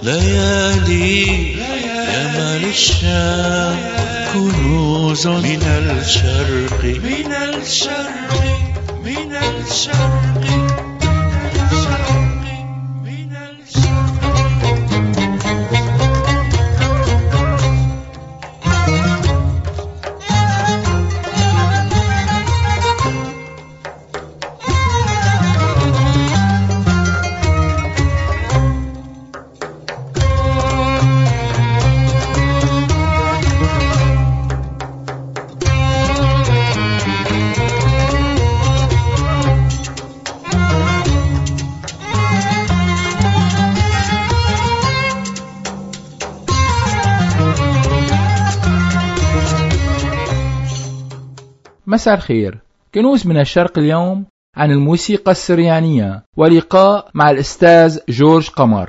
ليالي يمن الشام كنوز من الشرق من الشرق من الشرق من مساء الخير. كنوز من الشرق اليوم عن الموسيقى السريانية ولقاء مع الأستاذ جورج قمر.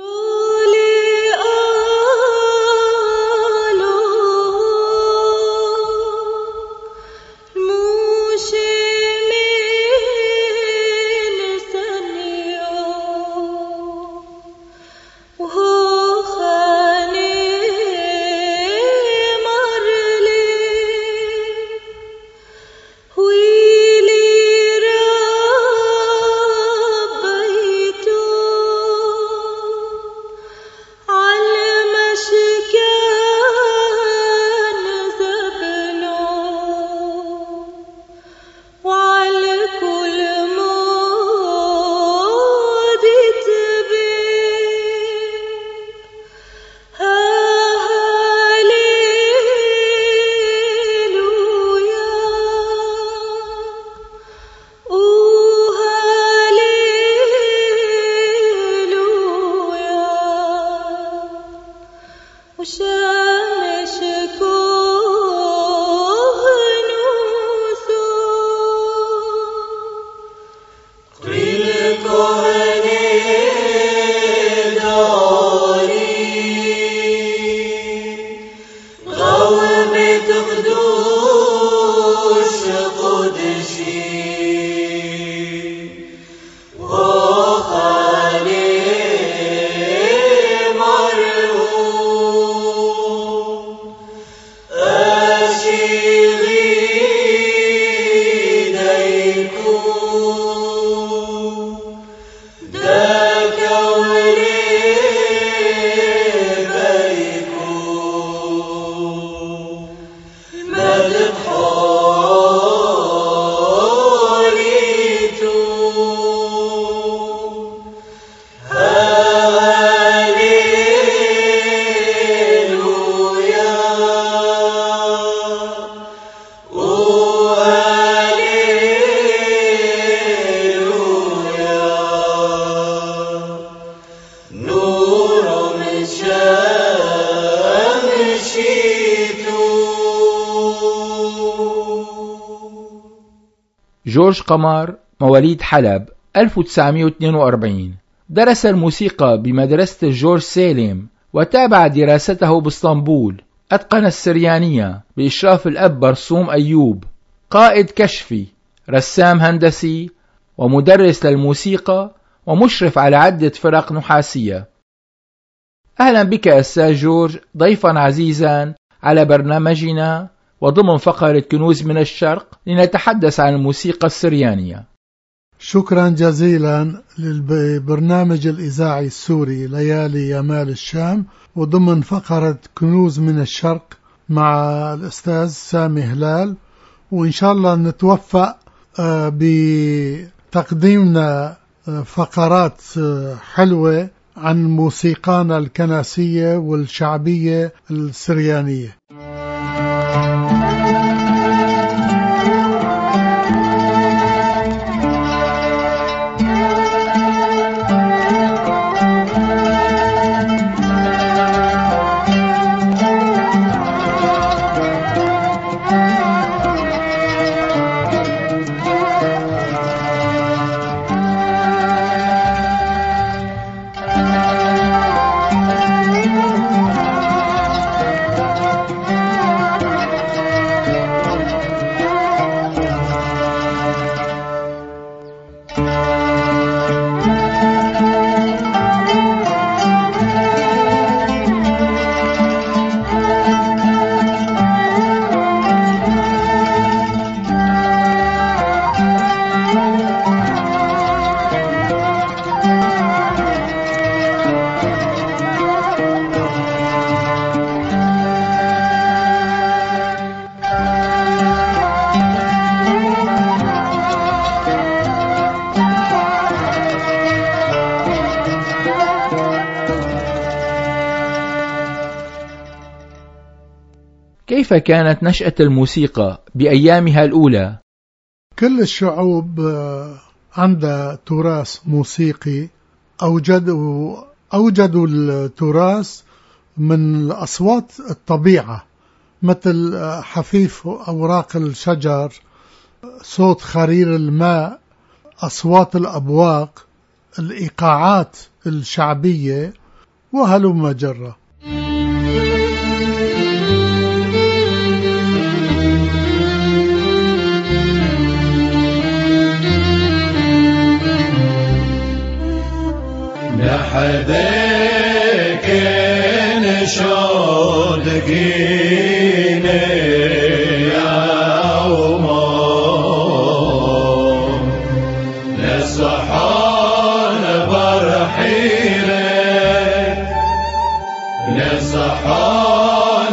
جورج قمر مواليد حلب 1942. درس الموسيقى بمدرسة جورج سالم وتابع دراسته باسطنبول. أتقن السريانية بإشراف الأب برسوم أيوب، قائد كشفي، رسام هندسي ومدرس للموسيقى ومشرف على عدة فرق نحاسية. أهلا بك أستاذ جورج ضيفا عزيزا على برنامجنا وضمن فقرة كنوز من الشرق لنتحدث عن الموسيقى السريانية. شكرا جزيلا للبرنامج الإذاعي السوري ليالي يمال الشام وضمن فقرة كنوز من الشرق مع الأستاذ سامي هلال، وإن شاء الله نتوفق بتقديمنا فقرات حلوة عن موسيقانا الكنسية والشعبية السريانية. كيف كانت نشأة الموسيقى بأيامها الأولى؟ كل الشعوب عندها تراث موسيقي. أوجدوا التراث من أصوات الطبيعة، مثل حفيف أوراق الشجر، صوت خرير الماء، أصوات الأبواق، الإيقاعات الشعبية، وهلم جرة. لحدك نشود قيني يا عمر، لصحان برحيرك، لصحان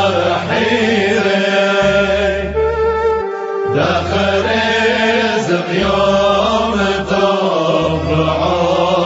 برحيرك، دخل رزق يوم تبرع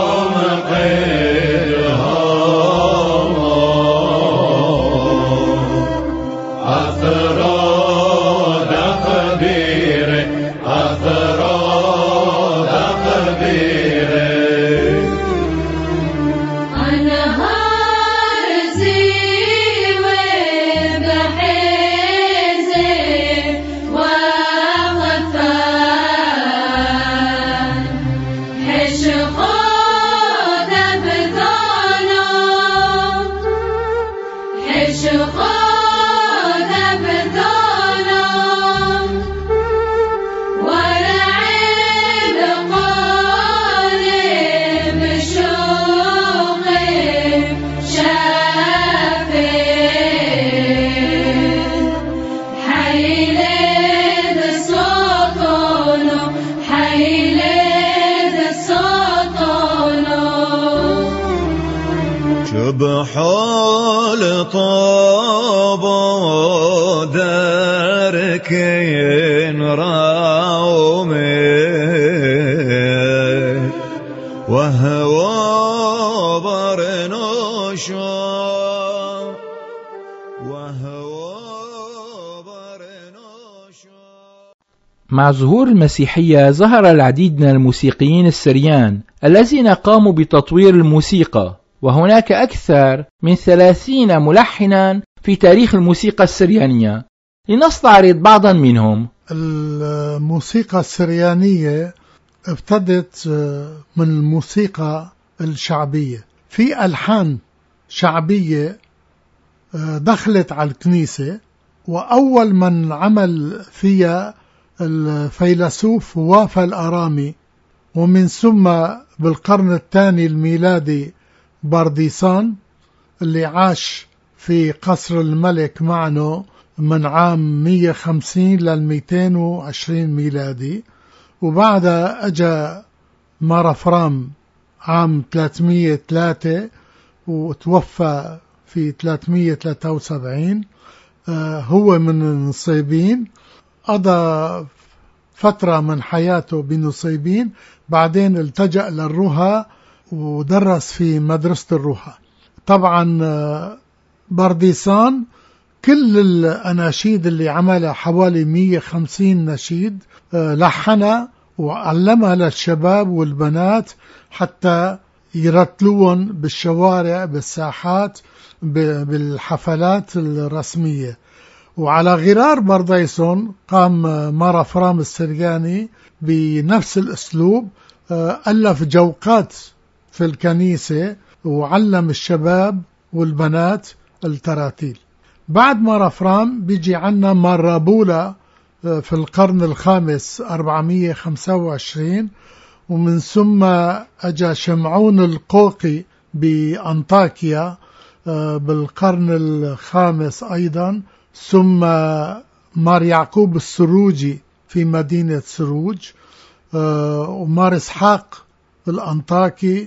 بحال طابا دركين راومي وهو برنوشا مع ظهور المسيحية ظهر العديد من الموسيقيين السريان الذين قاموا بتطوير الموسيقى، وهناك أكثر من 30 ملحنا في تاريخ الموسيقى السريانية. لنستعرض بعضا منهم. الموسيقى السريانية ابتدت من الموسيقى الشعبية، في ألحان شعبية دخلت على الكنيسة، وأول من عمل فيها الفيلسوف وافا الأرامي، ومن ثم بالقرن الثاني الميلادي بارديسان اللي عاش في قصر الملك معنا من عام 150 لل 220 ميلادي، وبعدها أجا مارافرام عام 303 وتوفى في 373. هو من النصيبين، قضى فترة من حياته بنصيبين، بعدين التجأ للرها ودرس في مدرسة الرها. طبعا بارديسان كل الأناشيد اللي عملها حوالي 150 نشيد لحنها وعلمها للشباب والبنات حتى يرتلون بالشوارع بالساحات بالحفلات الرسمية. وعلى غرار بارديسون قام مارافرام السرياني بنفس الأسلوب، ألف جوقات في الكنيسة وعلم الشباب والبنات التراتيل. بعد مارافرام بيجي عنا مارابولا في القرن الخامس 425، ومن ثم أجا شمعون القوقي بأنطاكيا بالقرن الخامس أيضا، ثم مار يعقوب السروجي في مدينة سروج، ومار إسحاق الأنطاكي،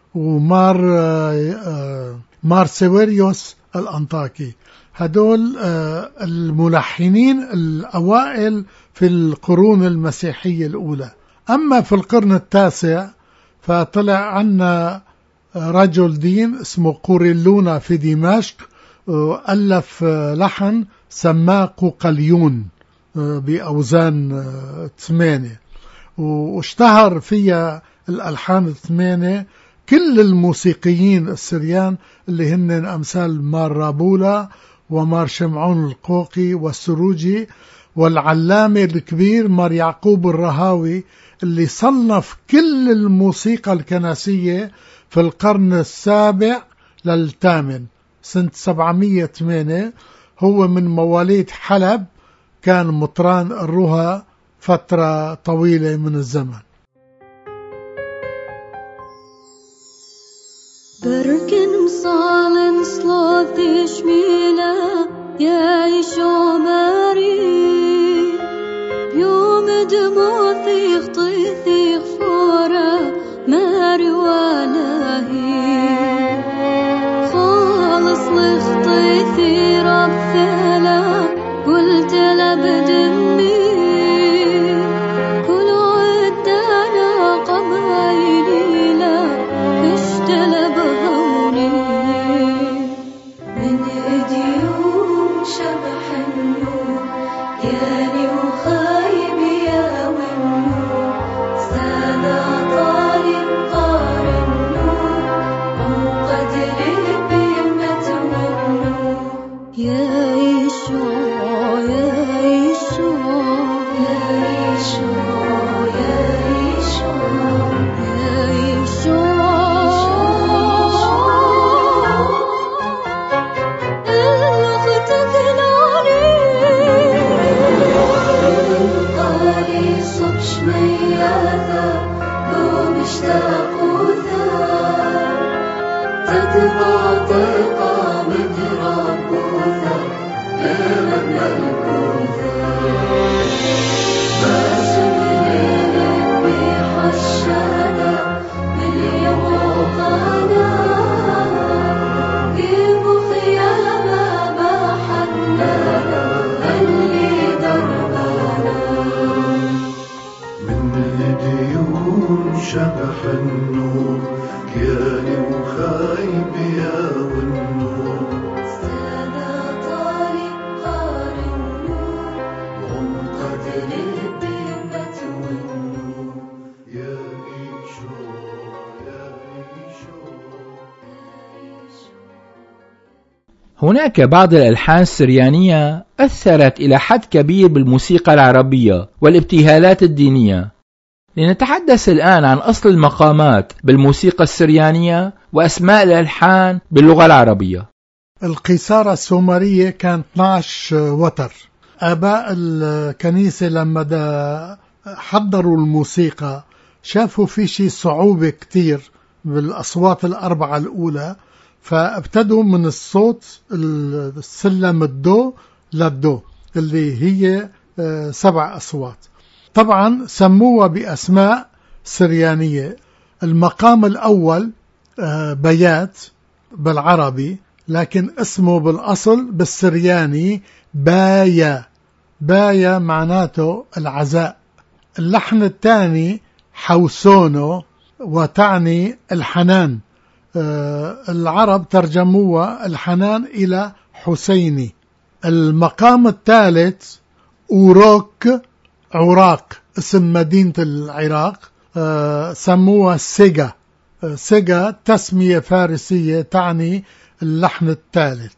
ومار سيوريوس الأنطاكي. هدول الملحنين الأوائل في القرون المسيحية الأولى. أما في القرن التاسع فطلع عنا رجل دين اسمه قوريلونا في دمشق، ألف لحن سماه قوقليون بأوزان 8، واشتهر فيها الألحان 8 كل الموسيقيين السريان اللي هن أمثال مار رابولا ومار شمعون القوقي والسروجي والعلامة الكبير مار يعقوب الرهاوي اللي صنف كل الموسيقى الكنسية في القرن السابع للثامن سنة 708. هو من مواليد حلب، كان مطران الرها فترة طويلة من الزمن. بركن صالن صلاة شميلة يا يشو ماري بيوم دموثي خطيثي خفورة ماري ولاهي خالص لخطيثي رب فلا قلت لبدمي كل عدنا قبايلي لا اشتل بهوني من هديهم شبح النور ياني وخايب يا والنور سانا طالب قار النور وقد لبيمة والنور يا يشوع يا يشوع يا يشوع يا يشوع يا يشوع الأخت تناني قالي صبش مياثا لو مشتاقوثا تطبع طلقا مدربوثا لمن الكوثا ما سمني بحشانا مليون وطانا جيبوا خيامة ما حنانا اللي دربانا من هديهم شبح النور كياني وخايب يا والنور سانا طارق قار النور وقد لبيمة والنور يا إيشو يا إيشو. هناك بعض الألحان السريانية أثرت إلى حد كبير بالموسيقى العربية والابتهالات الدينية. لنتحدث الآن عن أصل المقامات بالموسيقى السريانية وأسماء الألحان باللغة العربية. القيثارة السومرية كان 12 وتر. آباء الكنيسة لما حضروا الموسيقى شافوا في شيء صعوبة كتير بالأصوات الأربعة الأولى، فابتدوا من الصوت السلم الدو للدو اللي هي 7 أصوات. طبعا سموها بأسماء سريانية. المقام الأول بيات بالعربي، لكن اسمه بالأصل بالسرياني بايا. بايا معناته العزاء. اللحن الثاني حوسونو وتعني الحنان. العرب ترجموها الحنان إلى حسيني. المقام الثالث أوروك، عراق اسم مدينة العراق، سموها سيجا. سيجا تسمية فارسية تعني اللحن الثالث.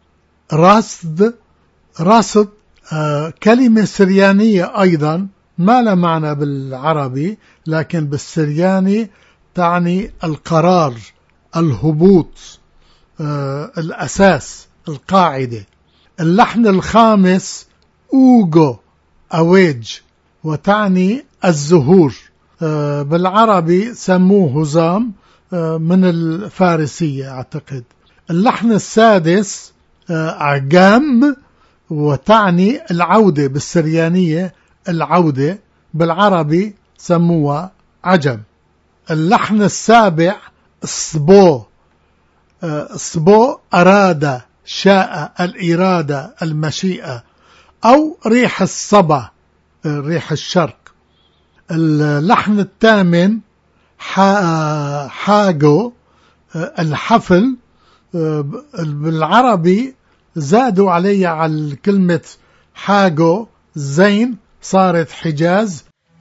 رصد كلمة سريانية أيضا ما لا معنى بالعربي، لكن بالسرياني تعني القرار، الهبوط، الأساس، القاعدة. اللحن الخامس أوغو، أويج، وتعني الزهور. بالعربي سموه هزام، من الفارسية أعتقد. اللحن السادس عقام، وتعني العودة بالسريانية العودة، بالعربي سموها عجم. اللحن السابع الصبو. الصبو أراد، شاء، الإرادة، المشيئة، أو ريح الصبا، ريح الشرق. اللحن الثامن حاجو، الحفل، بالعربي زادوا علي على كلمة حاجو زين صارت حجاز.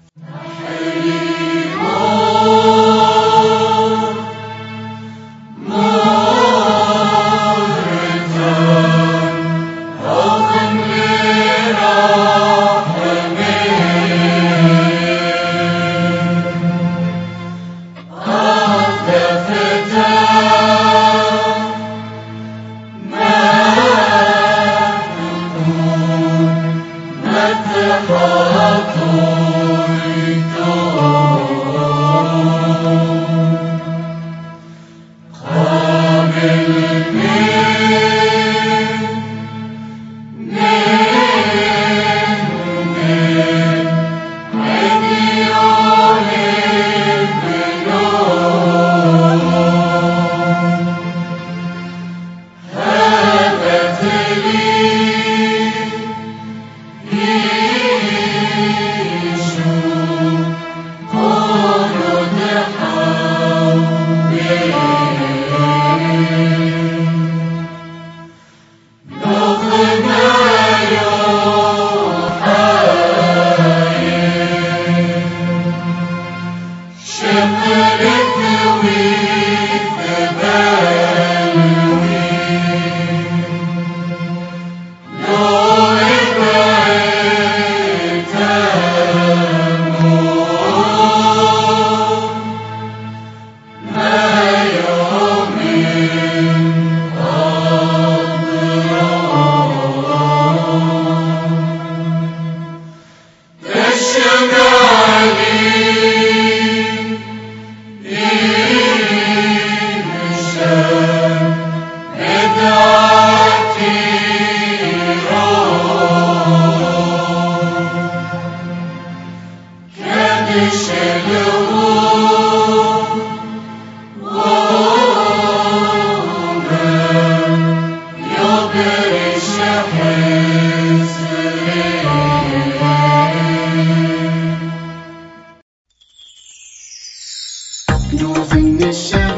كنوز من الشام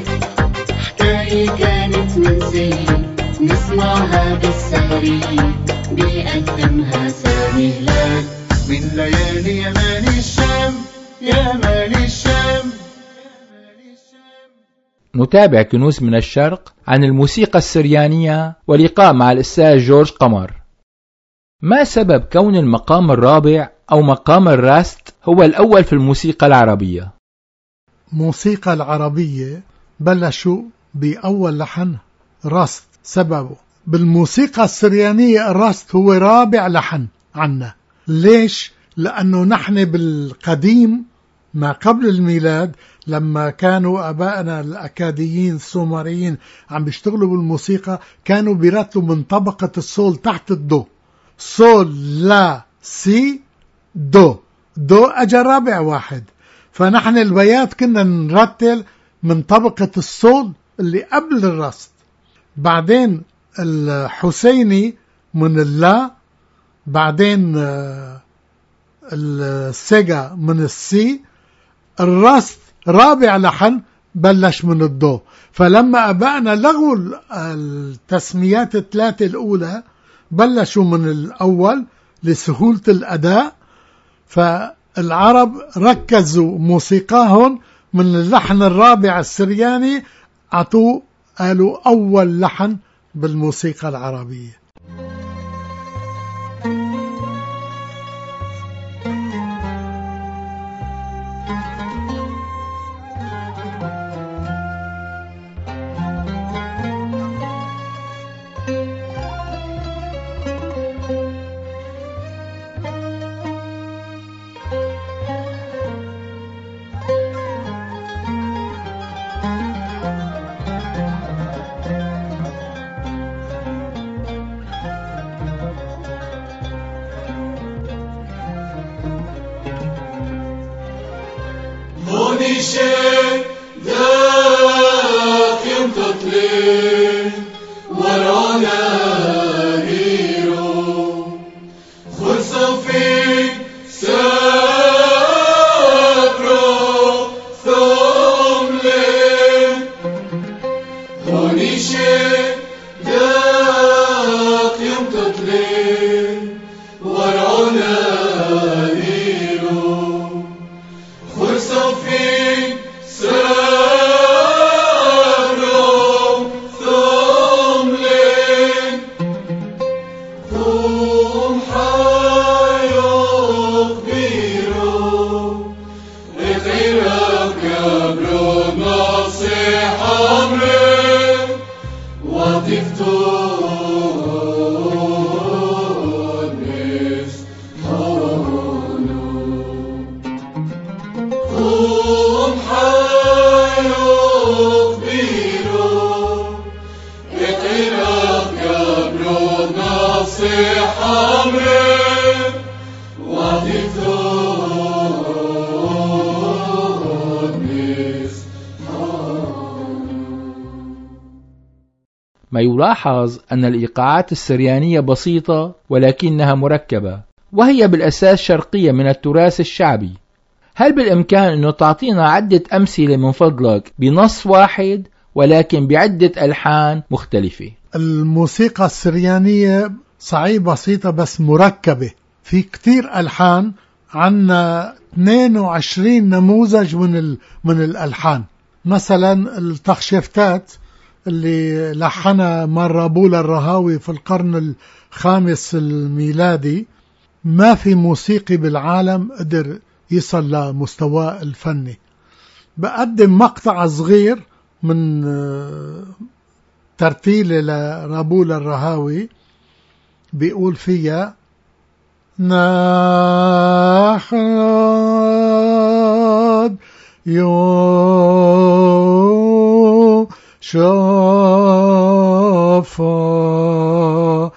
حكاية كانت من زين نسمعها بالسهري بيقدمها سامي هلال من ليالي يمان الشام يمان الشام. نتابع كنوز من الشرق عن الموسيقى السريانية ولقاء مع الأستاذ جورج قمر. ما سبب كون المقام الرابع أو مقام الراست هو الأول في الموسيقى العربية؟ موسيقى العربية بلشوا بأول لحن راست. سببه بالموسيقى السريانية الراست هو رابع لحن عنا. ليش؟ لأنه نحن بالقديم ما قبل الميلاد لما كانوا أبائنا الأكاديين السومريين عم بيشتغلوا بالموسيقى كانوا بيرتلوا من طبقة الصول تحت الدو. صول لا سي دو، دو أجا رابع واحد. فنحن البيات كنا نرتل من طبقة الصول اللي قبل الرست. بعدين الحسيني من اللا، بعدين السيجا من السي. الرست رابع لحن بلش من الدو. فلما أبائنا لغوا التسميات الثلاثة الأولى بلشوا من الأول لسهولة الأداء. فالعرب ركزوا موسيقاهم من اللحن الرابع السرياني عطوه قالوا أول لحن بالموسيقى العربية. هوني شيء ذاك يوم تطلع ورانا هيرو خذ صوفي سابرو ثملي. هوني شيء ذاك ברוך בירו, יתירף יבלות נפשי חמר, ותפתות ما يلاحظ أن الإيقاعات السريانية بسيطة ولكنها مركبة، وهي بالأساس شرقية من التراث الشعبي. هل بالإمكان أنه تعطينا عدة أمثلة من فضلك بنص واحد ولكن بعدة ألحان مختلفة؟ الموسيقى السريانية صحيح بسيطة بس مركبة، في كتير ألحان، عنا 22 نموذج من الألحان. مثلا التخشفتات اللي لحنها مرابول الرهاوي في القرن الخامس الميلادي، ما في موسيقي بالعالم قدر يصل لمستوى الفني. بقدم مقطع صغير من ترتيل لرابول الرهاوي بيقول فيها: نحن يوم شافا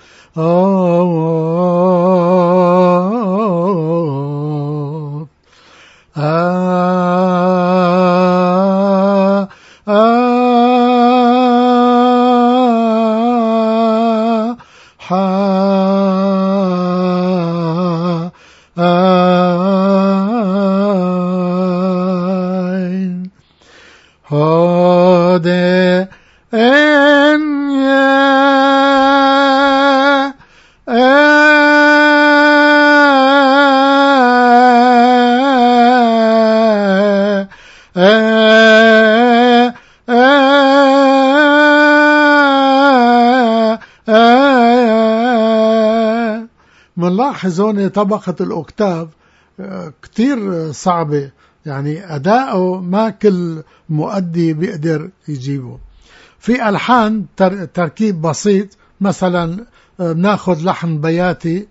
منلاحظ هون طبقة الأوكتاف كتير صعبة، يعني أداؤه ما كل مؤدي بيقدر يجيبه. في ألحان تركيب بسيط، مثلا ناخذ لحن بياتي: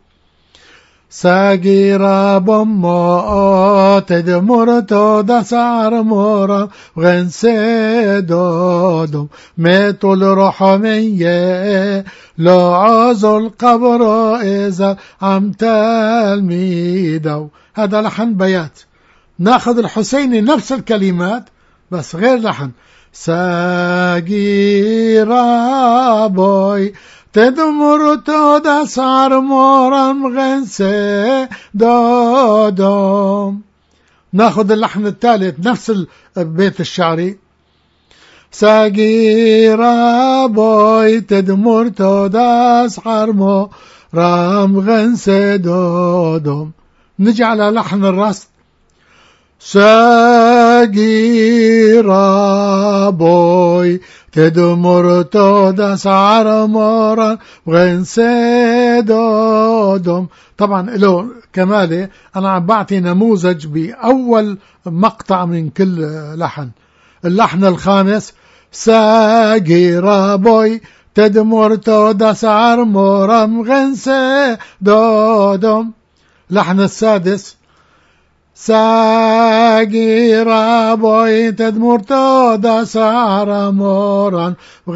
ساقيرا بمو تدمرتو دسار مورا غنسي دودم ميتو الرحمية لو عزو القبر إذا عم تلميدو. هذا لحن بيات. ناخذ الحسيني نفس الكلمات بس غير لحن: ساقيرا بوي تدمرتو دسار مورا غنسي دودم. ناخذ اللحن الثالث نفس البيت الشعري: ساقيرا بوي تدمرتو دسار مورا غنسي دودم. نجي على لحن الرصد: ساقيرا بوي تدمرتو دسار مورا غنسي دودم. طبعا له كمالة، أنا عم بعطي نموذج بأول مقطع من كل لحن. اللحن الخامس: ساقيرا بوي تدمرتو دسار مورا غنسي دودم. لحن السادس: ساقيرا بوي تدمرتو دسار مورا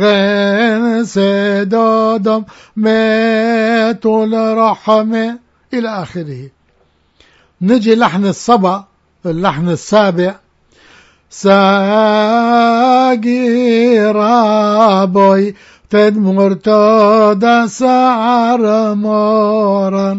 غنسي دودم ميتو الرحمة إلى آخره. نجي لحن الصبا، اللحن السابع: ساقيرا بوي تدمرتو دسار مورا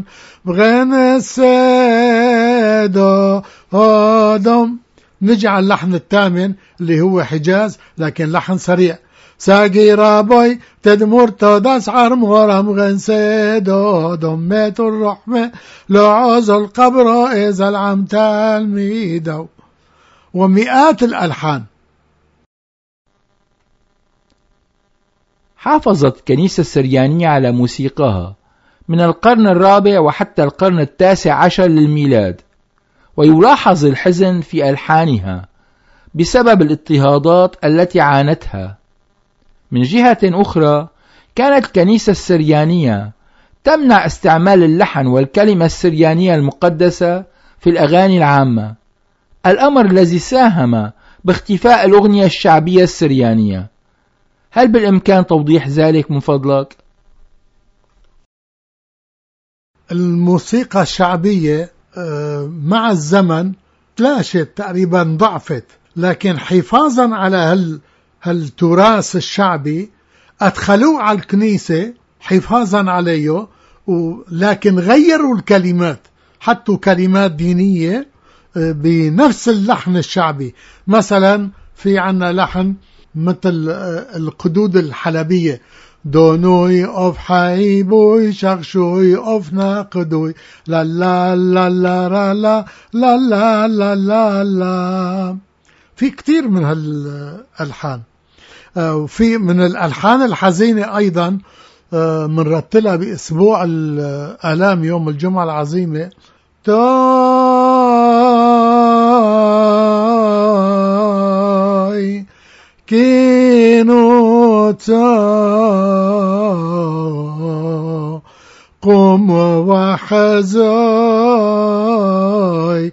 غنسي دودم. نجي على اللحن الثامن اللي هو حجاز لكن لحن سريع: ساقيرا بوي تدمرتو دسار مورا غنسي دودم ميتو الرحمة لو عزو القبر إذا العم تلميدو. ومئات الألحان. حافظت كنيسة السريانية على موسيقاها من القرن الرابع وحتى القرن التاسع عشر للميلاد، ويلاحظ الحزن في ألحانها بسبب الاضطهادات التي عانتها. من جهة أخرى كانت الكنيسة السريانية تمنع استعمال اللحن والكلمة السريانية المقدسة في الأغاني العامة، الأمر الذي ساهم باختفاء الأغنية الشعبية السريانية. هل بالإمكان توضيح ذلك من فضلك؟ الموسيقى الشعبية مع الزمن تلاشت تقريبا، ضعفت، لكن حفاظا على هالتراث الشعبي أدخلوه على الكنيسة حفاظا عليه، لكن غيروا الكلمات، حطوا كلمات دينية بنفس اللحن الشعبي. مثلا في عنا لحن مثل القدود الحلبية، دونوي أوف حيبوي شخشوي أوف ناقدوي لا لا لا لا لا لا لا لا لا لا. في كتير من هالألحان، وفي من الألحان الحزينة أيضا منرتلها بأسبوع الآلام يوم الجمعة العظيمة. تاي كينو تا قم وحزاي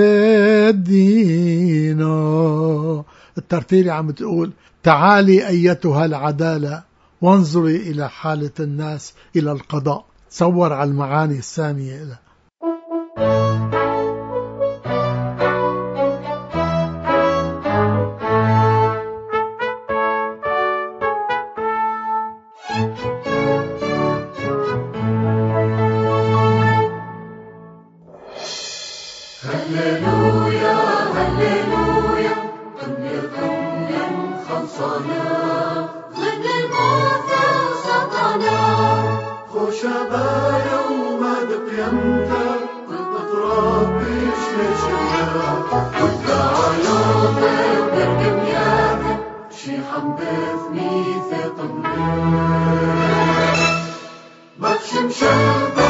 بدينا. الترتيلة عم تقول تعالي أيتها العدالة وانظري إلى حالة الناس إلى القضاء. تصور على المعاني السامية له. هللويا هللويا قمنا خلصنا ضد الموت وسطنا خشبا يوم بقيمت ضد ربيش لشنا والتعالى بالدنيا شي حنبث ميثاق بكشم شلبه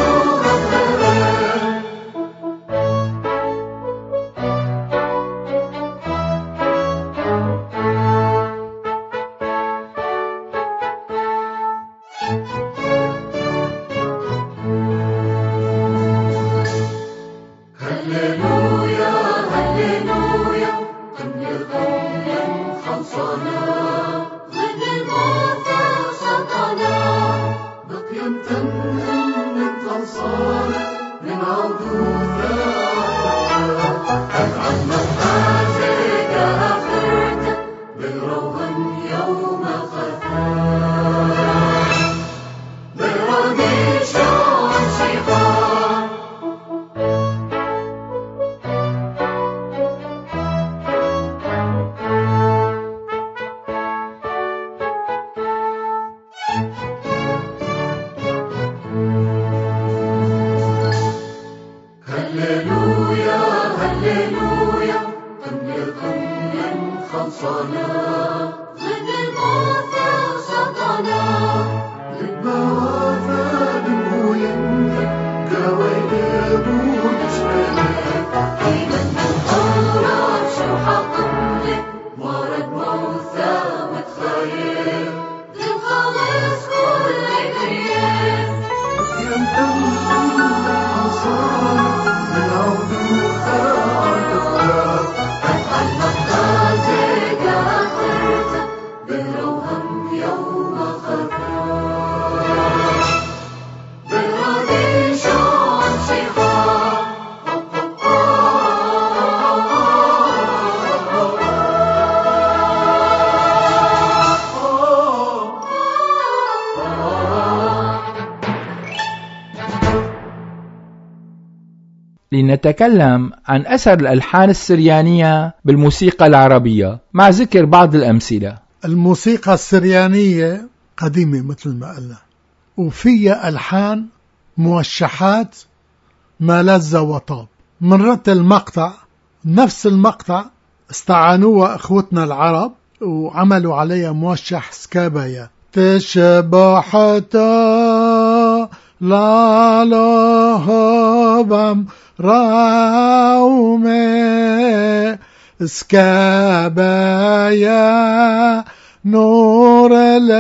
لنتكلم عن أثر الألحان السريانية بالموسيقى العربية مع ذكر بعض الأمثلة. الموسيقى السريانية قديمة مثل ما قلنا، وفيها ألحان موشحات ما لذ وطاب. منرتل مقطع، نفس المقطع استعانوها أخوتنا العرب وعملوا عليها موشح سكابايا. تشبحتا لا لهبم راومي سكابايا نور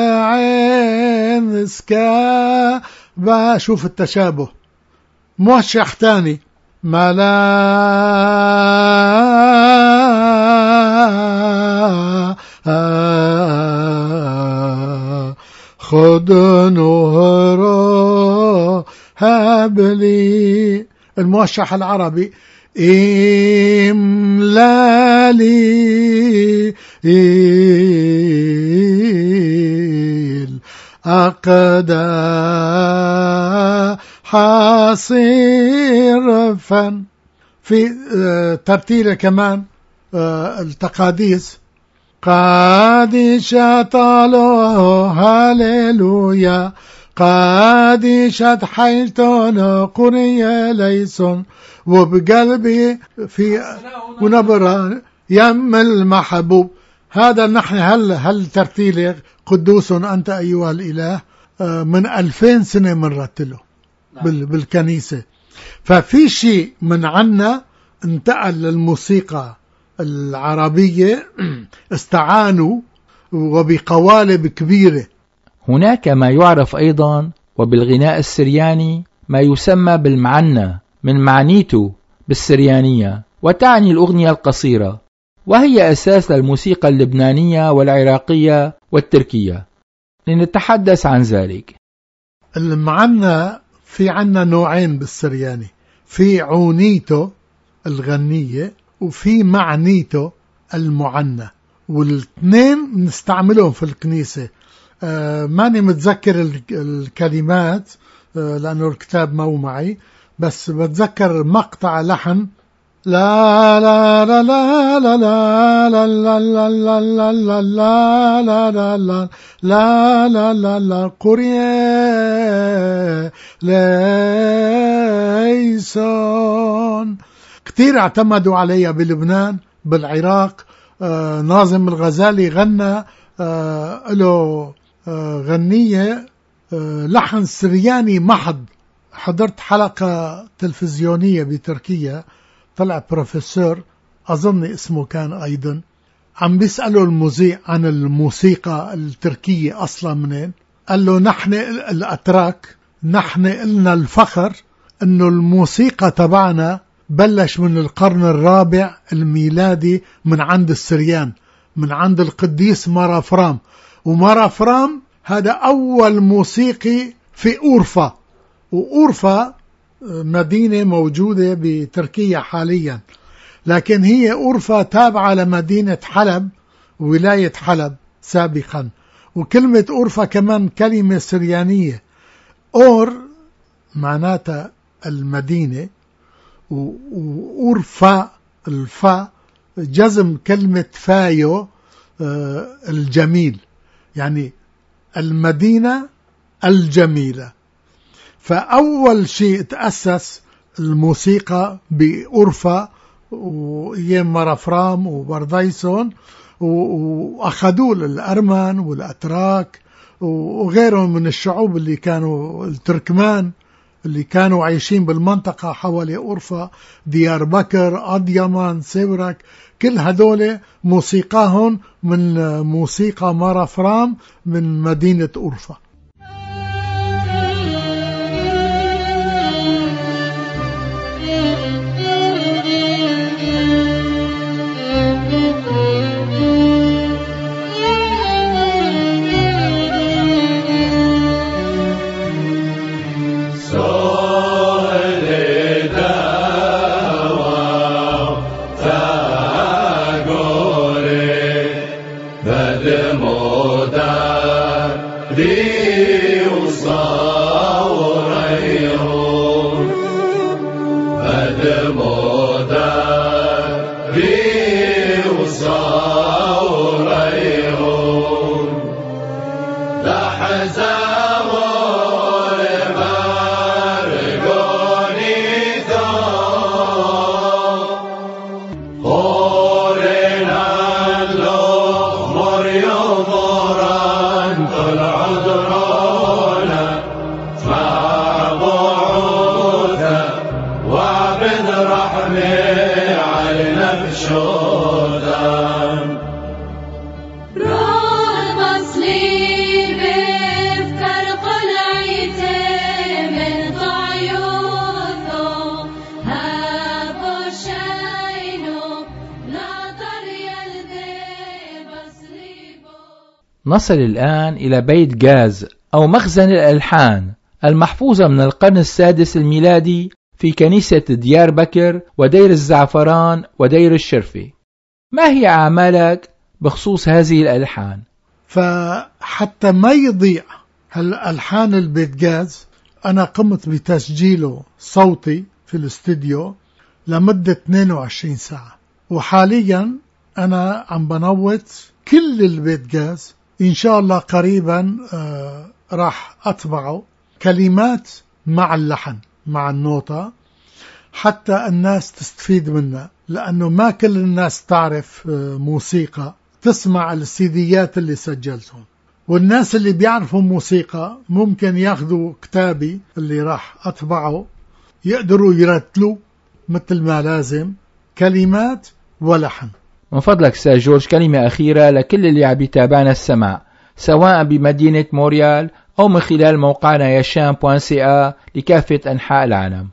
العين سكابا. شوف التشابه. موشح تاني ملا خذ نهرا هب لي. الموشح العربي املا لي الأقدى حصيرفا. في ترتيله كمان التقاديس قادشة طالو هاليلويا قادشة حيلتون قرية ليسون وبقلبي في ونبرة يم المحبوب. هذا نحن هل ترتيله قدوس أنت أيها الإله من 2000 سنة مرتله بالكنيسة. ففي شيء من عنا انتقل للموسيقى العربية استعانوا وبقوالب كبيرة. هناك ما يعرف أيضا وبالغناء السرياني ما يسمى بالمعنى من معنيته بالسريانية، وتعني الأغنية القصيرة، وهي أساس للموسيقى اللبنانية والعراقية والتركية. لنتحدث عن ذلك. المعنى في عنا نوعين بالسرياني، في عونيته الغنية وفي معنيته المعنى، والاثنين نستعملهم في الكنيسة. ماني متذكر الكلمات لأنه الكتاب مو معي، بس بتذكر مقطع لحن لا لا لا لا لا لا لا لا لا لا لا لا لا لا لا لا لا لا قرية ليسون. كتير اعتمدوا عليها بلبنان بالعراق. ناظم الغزالي غنى له غنية لحن سرياني محض. حضرت حلقة تلفزيونية بتركيا، طلع بروفيسور أظن اسمه كان أيضا عم بيسأله المذيع عن الموسيقى التركية أصلا منين. قال له نحن الأتراك نحن إلنا الفخر أنه الموسيقى تبعنا بلش من القرن الرابع الميلادي من عند السريان، من عند القديس مارافرام. ومارافرام هذا أول موسيقي في أورفا، وأورفا مدينة موجودة بتركيا حاليا، لكن هي أورفا تابعة لمدينة حلب ولاية حلب سابقا. وكلمة أورفا كمان كلمة سريانية، أور معناتها المدينة، وأورفا الفا جزم كلمة فايو الجميل، يعني المدينة الجميلة. فأول شيء تأسس الموسيقى بأورفا وإيام مارافرام وبرديسون، وأخذوا الأرمن والأتراك وغيرهم من الشعوب اللي كانوا التركمان اللي كانوا عايشين بالمنطقة حوالي أورفا، ديار بكر، أضيمان، سيورك، كل هدول موسيقاهم من موسيقى مارافرام من مدينة أورفا. نصل الآن إلى بيت جاز أو مخزن الألحان المحفوظة من القرن السادس الميلادي في كنيسة ديار بكر ودير الزعفران ودير الشرفي. ما هي أعمالك بخصوص هذه الألحان؟ فحتى ما يضيع هالألحان البيت جاز أنا قمت بتسجيله صوتي في الاستديو لمدة 22 ساعة، وحاليا أنا عم بنوت كل البيت جاز. إن شاء الله قريبا راح أطبعه كلمات مع اللحن مع النوتة حتى الناس تستفيد منها، لأنه ما كل الناس تعرف موسيقى تسمع السيديات اللي سجلتهم، والناس اللي بيعرفوا موسيقى ممكن ياخذوا كتابي اللي راح أطبعه يقدروا يرتلوا مثل ما لازم كلمات ولحن. من فضلك أستاذ جورج كلمة أخيرة لكل اللي عم يتابعنا السماع سواء بمدينة موريال أو من خلال موقعنا yasham.ca لكافة أنحاء العالم.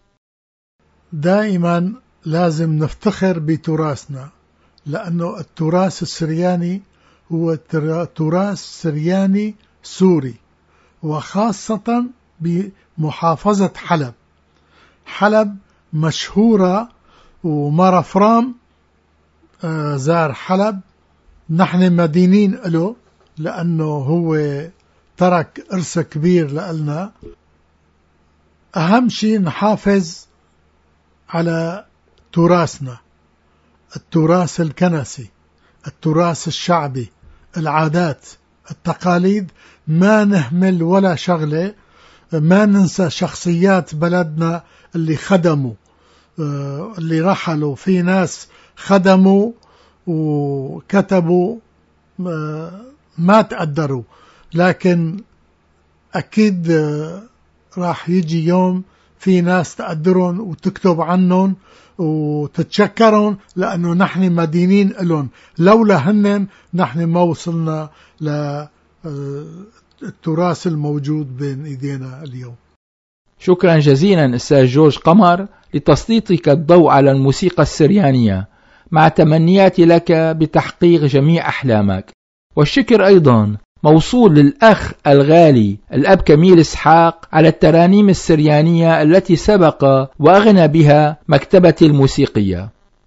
دائما لازم نفتخر بتراثنا، لأنه التراث السرياني هو تراث سرياني سوري، وخاصة بمحافظة حلب. حلب مشهورة، ومرفرام زار حلب، نحن مدينين له لأنه هو ترك إرث كبير لنا. أهم شيء نحافظ على تراثنا، التراث الكنسي، التراث الشعبي، العادات، التقاليد، ما نهمل ولا شغلة، ما ننسى شخصيات بلدنا اللي خدموا، اللي رحلوا. في ناس خدموا وكتبوا ما تقدروا، لكن أكيد راح يجي يوم في ناس تقدرهم وتكتب عنهم وتتشكرهم، لأنه نحن مدينين لهم. لولا هنن نحن ما وصلنا للتراث الموجود بين إيدينا اليوم. شكرا جزيلا أستاذ جورج قمر لتسليطك الضوء على الموسيقى السريانية، مع تمنياتي لك بتحقيق جميع أحلامك. والشكر أيضا موصول للأخ الغالي الأب كميل إسحاق على الترانيم السريانية التي سبق وأغنى بها مكتبتي الموسيقية.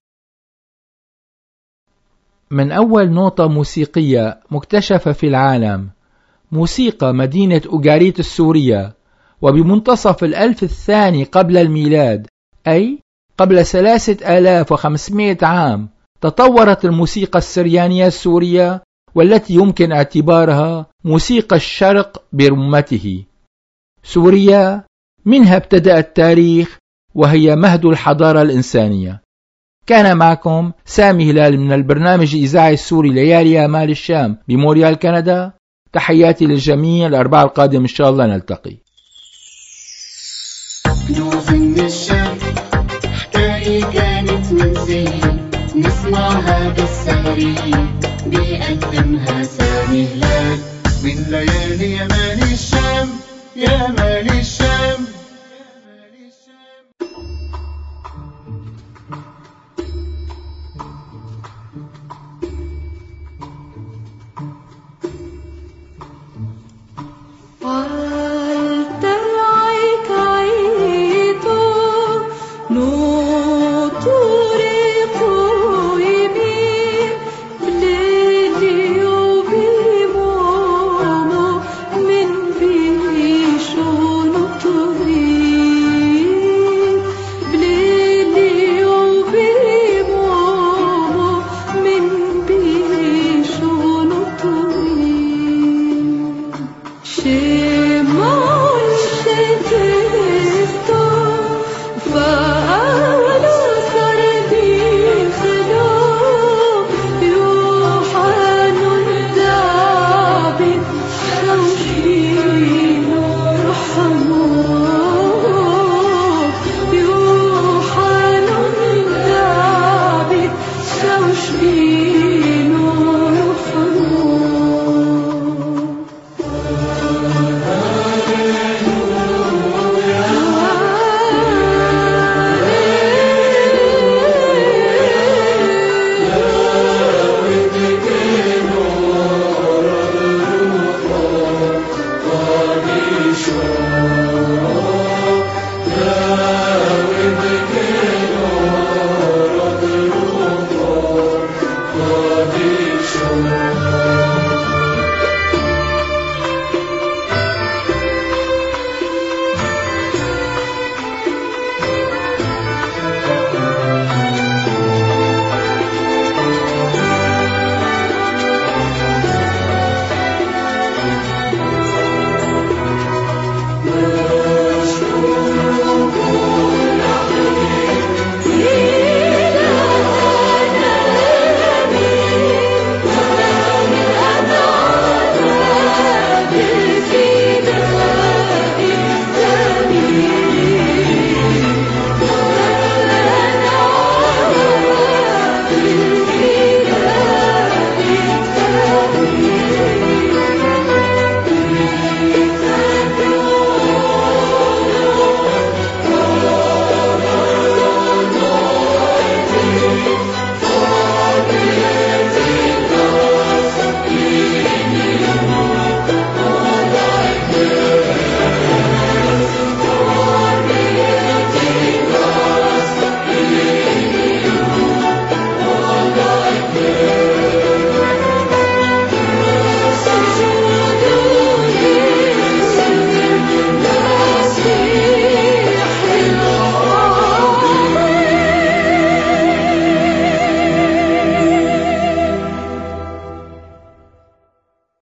من أول نوتة موسيقية مكتشفة في العالم، موسيقى مدينة أوغاريت السورية، وبمنتصف الألف الثاني قبل الميلاد، أي قبل 3500 عام، تطورت الموسيقى السريانية السورية، والتي يمكن اعتبارها موسيقى الشرق برمته. سوريا منها ابتدأ التاريخ، وهي مهد الحضارة الإنسانية. كان معكم سامي هلال من البرنامج الإذاعي السوري ليالي آمال الشام بموريال كندا. تحياتي للجميع، الأربعاء القادم إن شاء الله نلتقي. كنوز من الشام، حكاية كانت من زين، نسمعها بالسهري بيقدمها سامي هلال. من ليالي يا مال الشام، يا مال الشام.